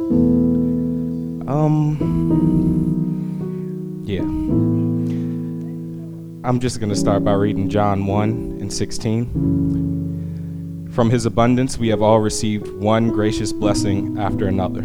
Yeah. I'm just going to start by reading John 1:16. From his abundance, we have all received one gracious blessing after another.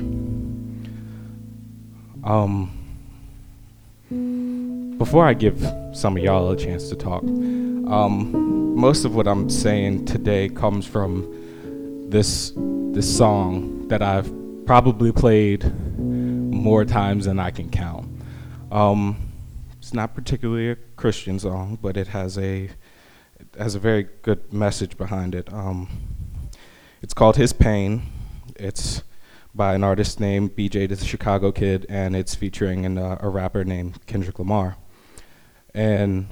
Before I give some of y'all a chance to talk, most of what I'm saying today comes from this song that I've probably played more times than I can count. It's not particularly a Christian song, but it has a very good message behind it. It's called His Pain. It's by an artist named BJ the Chicago Kid, and it's featuring a rapper named Kendrick Lamar. And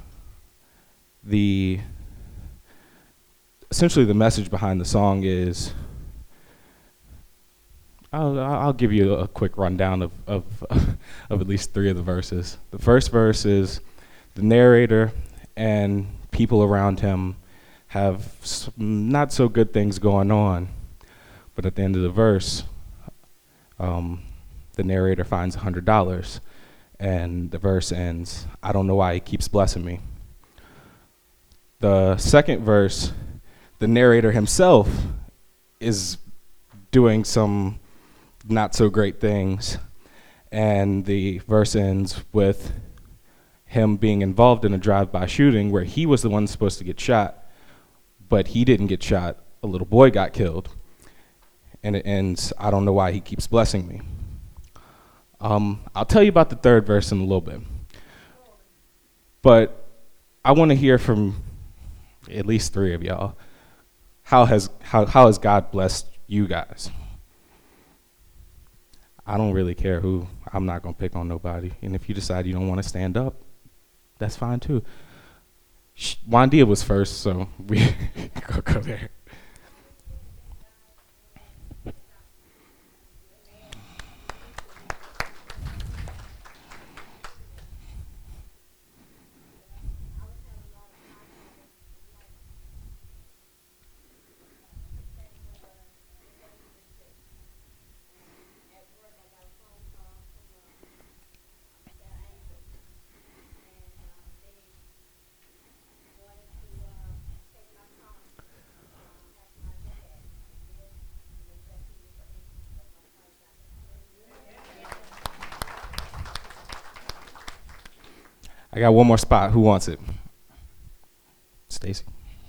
essentially the message behind the song is, I'll give you a quick rundown of at least three of the verses. The first verse is the narrator and people around him have not so good things going on, but at the end of the verse, the narrator finds $100, and the verse ends, "I don't know why he keeps blessing me." The second verse, the narrator himself is doing some not so great things, and the verse ends with him being involved in a drive-by shooting where he was the one supposed to get shot, but he didn't get shot. A little boy got killed, and it ends, "I don't know why he keeps blessing me." I'll tell you about the third verse in a little bit, but I want to hear from at least three of y'all. How has God blessed you guys? I don't really care who. I'm not going to pick on nobody. And if you decide you don't want to stand up, that's fine too. Wandia was first, so we go there. I got one more spot. Who wants it? Stacy.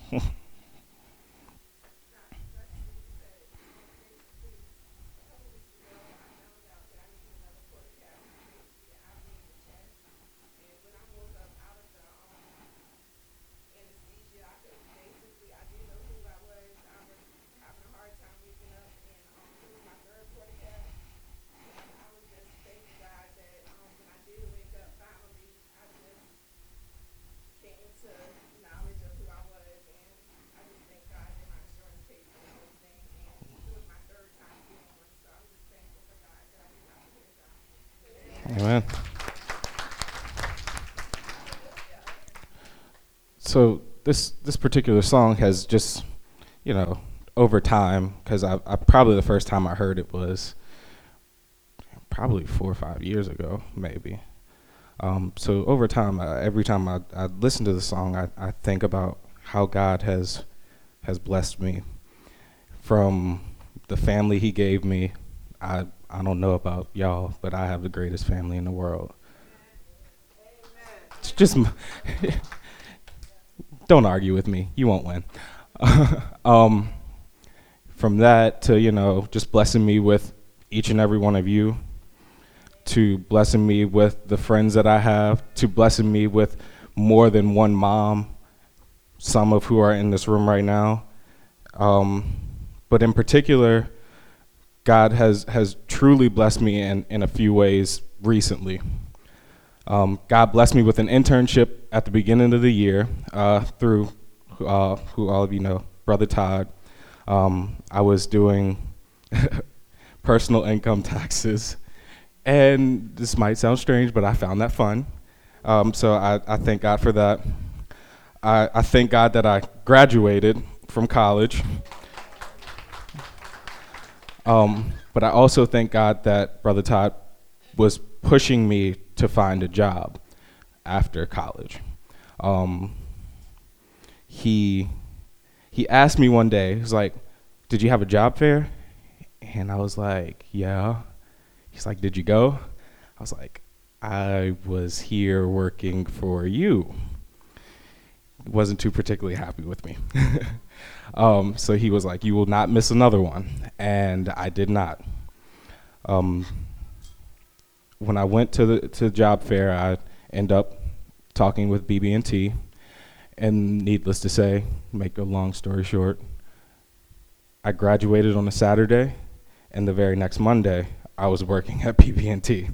Amen. So this particular song has just, over time, because I probably the first time I heard it was probably 4 or 5 years ago, maybe. So over time, every time I listen to the song, I think about how God has blessed me. From the family He gave me, I don't know about y'all, but I have the greatest family in the world. It's just, don't argue with me. You won't win. From that to, just blessing me with each and every one of you, to blessing me with the friends that I have, to blessing me with more than one mom, some of who are in this room right now. But in particular, God has truly blessed me in a few ways recently. God blessed me with an internship at the beginning of the year through who all of you know, Brother Todd. I was doing personal income taxes, and this might sound strange, but I found that fun. So I thank God for that. I thank God that I graduated from college. But I also thank God that Brother Todd was pushing me to find a job after college. Um, he he asked me one day, he was like, "Did you have a job fair?" And I was like, "Yeah." He's like, "Did you go?" I was like, "I was here working for you." He wasn't too particularly happy with me. So he was like, "You will not miss another one." And I did not. Um, when I went to the job fair, I end up talking with BB&T, and needless to say, make a long story short, I graduated on a Saturday, and the very next Monday, I was working at BB&T.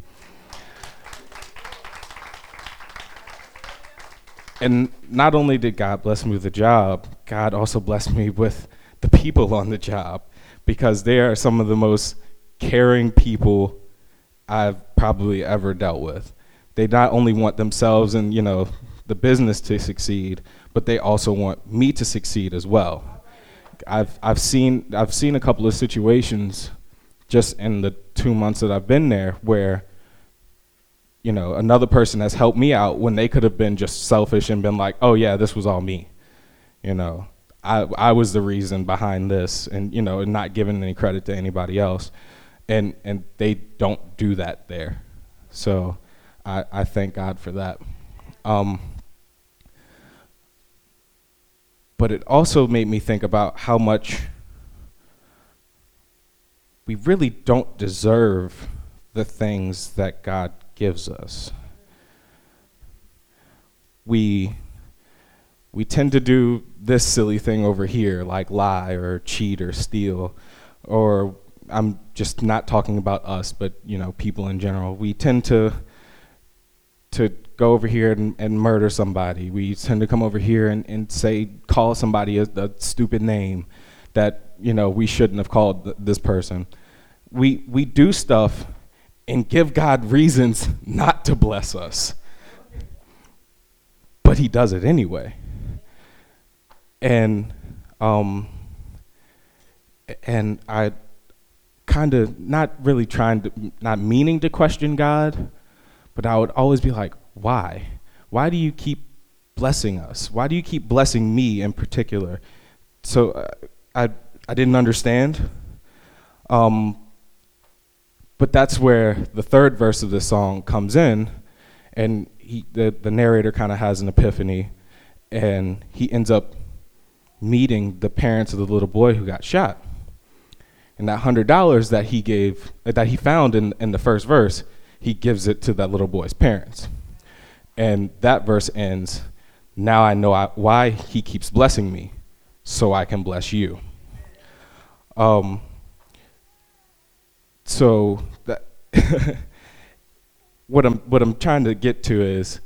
And not only did God bless me with the job, God also blessed me with the people on the job, because they are some of the most caring people I've probably ever dealt with. They not only want themselves and, the business to succeed, but they also want me to succeed as well. I've seen a couple of situations just in the 2 months that I've been there where another person has helped me out when they could have been just selfish and been like, "Oh yeah, this was all me." I was the reason behind this, and not giving any credit to anybody else. And they don't do that there. So I thank God for that. But it also made me think about how much we really don't deserve the things that God gives us. We tend to do this silly thing over here, like lie or cheat or steal, or I'm just not talking about us, but people in general. We tend to go over here and murder somebody. We tend to come over here and call somebody a stupid name that we shouldn't have called this person. We do stuff and give God reasons not to bless us, but He does it anyway. And I kind of not meaning to question God, but I would always be like, why? Why do you keep blessing us? Why do you keep blessing me in particular? So I didn't understand. But that's where the third verse of this song comes in, and the narrator kind of has an epiphany, and he ends up meeting the parents of the little boy who got shot. And that $100 that he found in the first verse, he gives it to that little boy's parents. And that verse ends, "Now I know why He keeps blessing me, so I can bless you." So that what I'm trying to get to is,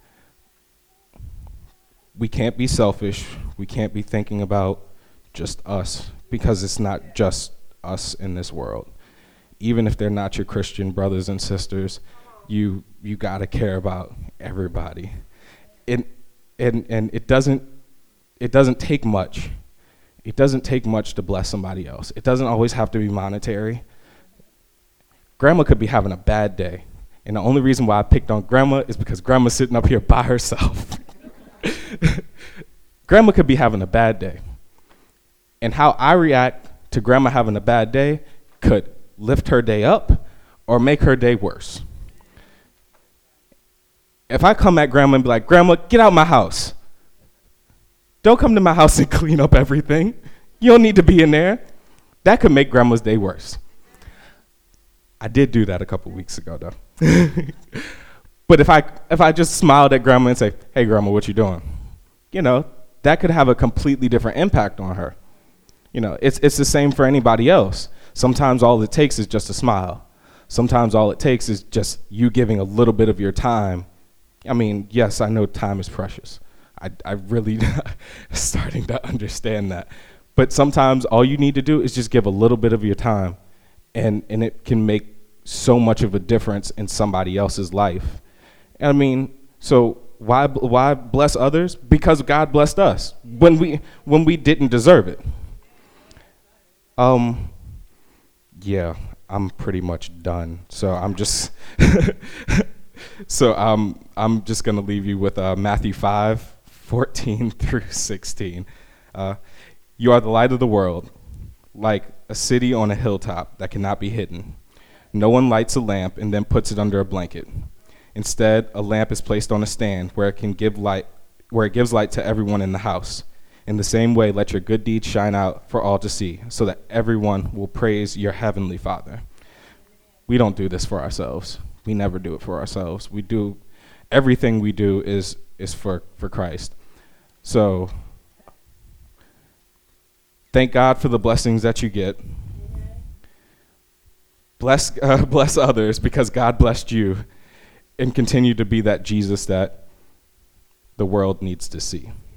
we can't be selfish. We can't be thinking about just us, because it's not just us in this world. Even if they're not your Christian brothers and sisters, you gotta care about everybody. And it doesn't take much. It doesn't take much to bless somebody else. It doesn't always have to be monetary. Grandma could be having a bad day, and the only reason why I picked on Grandma is because Grandma's sitting up here by herself. Grandma could be having a bad day, and how I react to Grandma having a bad day could lift her day up or make her day worse. If I come at Grandma and be like, "Grandma, get out my house. Don't come to my house and clean up everything. You don't need to be in there," that could make Grandma's day worse. I did do that a couple weeks ago, though. But if I just smiled at Grandma and say, "Hey, Grandma, what you doing?" That could have a completely different impact on her. It's the same for anybody else. Sometimes all it takes is just a smile. Sometimes all it takes is just you giving a little bit of your time. I mean, yes, I know time is precious. I really starting to understand that. But sometimes all you need to do is just give a little bit of your time, and it can make so much of a difference in somebody else's life. I mean, so why bless others? Because God blessed us when we didn't deserve it. Yeah, I'm pretty much done. So I'm just I'm just gonna leave you with Matthew 5:14 through 16. You are the light of the world, like a city on a hilltop that cannot be hidden. No one lights a lamp and then puts it under a blanket. Instead, a lamp is placed on a stand where it gives light to everyone in the house. In the same way, let your good deeds shine out for all to see, so that everyone will praise your heavenly Father. We don't do this for ourselves. We never do it for ourselves. Everything we do is for Christ. So thank God for the blessings that you get. Bless others because God blessed you, and continue to be that Jesus that the world needs to see.